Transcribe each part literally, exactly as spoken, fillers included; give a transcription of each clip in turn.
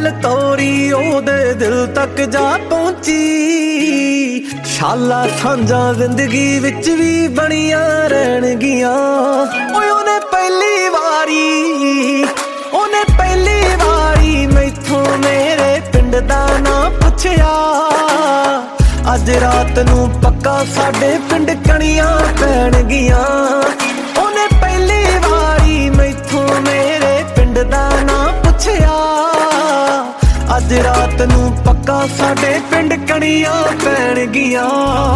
गल तोरी ओदे दिल तक जा पहुंची। शाला सांझा जिंदगी विच भी बनिया रहणगियां। ओए ओने पहली वारी ओने पहली वारी मैथों मेरे पिंड दा ना पुछया। अज रात नू पक्का साडे पिंड कणियां पैणगियां। ओने पहली वारी मैथों मेरे पिंड दा ना पुछया। अज रात नू पक्का साडे पिंड कणियां पैणगियां।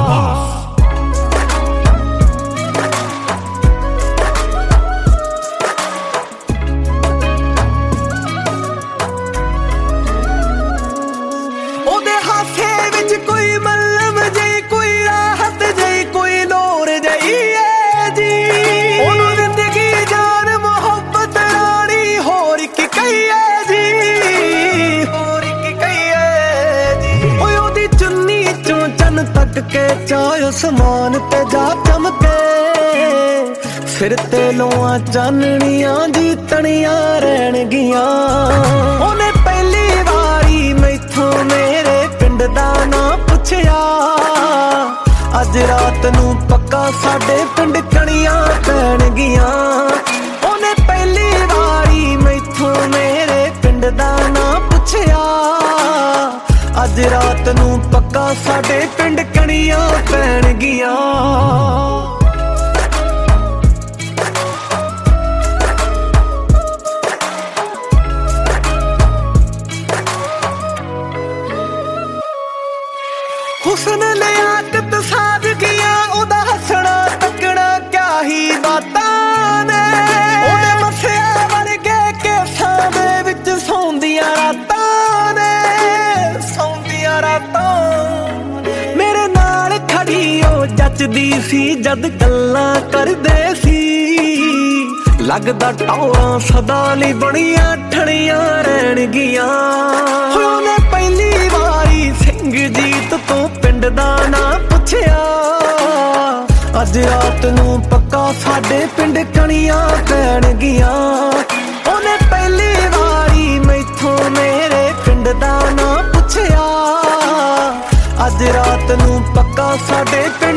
ओदे हासे विच कोई मल्लम जई कोई राहत जई कोई नूर जई है जी। ओनू जिंदगी जान मोहब्बत रानी होर की कही है जी। होर की कही है जी। ओए ओदी चुन्नी चों चन तक के चाय आसमान ते जा चमके। सिर ते लोआ चाननियां जी तणियां रहणगियां। ओने पहली वारी मैथों मेरे पिंड दा ना पुछया। अज रात नू पक्का साडे पिंड कणियां पैणगियां। ओने पहली वारी मैथों मेरे पिंड दा ना पुछया। अज रात नू पक्का साडे पिंड कणियां पैणगियां। हुस्न लियाकत सादगियां ओदा हसना तकना क्या ही बातां ने। ओदे मसिया वर्गे केसां दे विच सौंदियां रातां ने। सौंदियां रातां मेरे नाल खड़ी ओ जचदी सी जद गल्लां करदे सी। लगदा टौरां सदा लई बणियां ठणियां रहणगियां। ओने पहली वारी सिंह जीत तो पिंड दा ना पुछया। अज रात नू पक्का साडे पिंड कणियां पैणगियां। ओने पहली वारी मैथों मेरे पिंड दा ना पुछया। अज रात नू पक्का साडे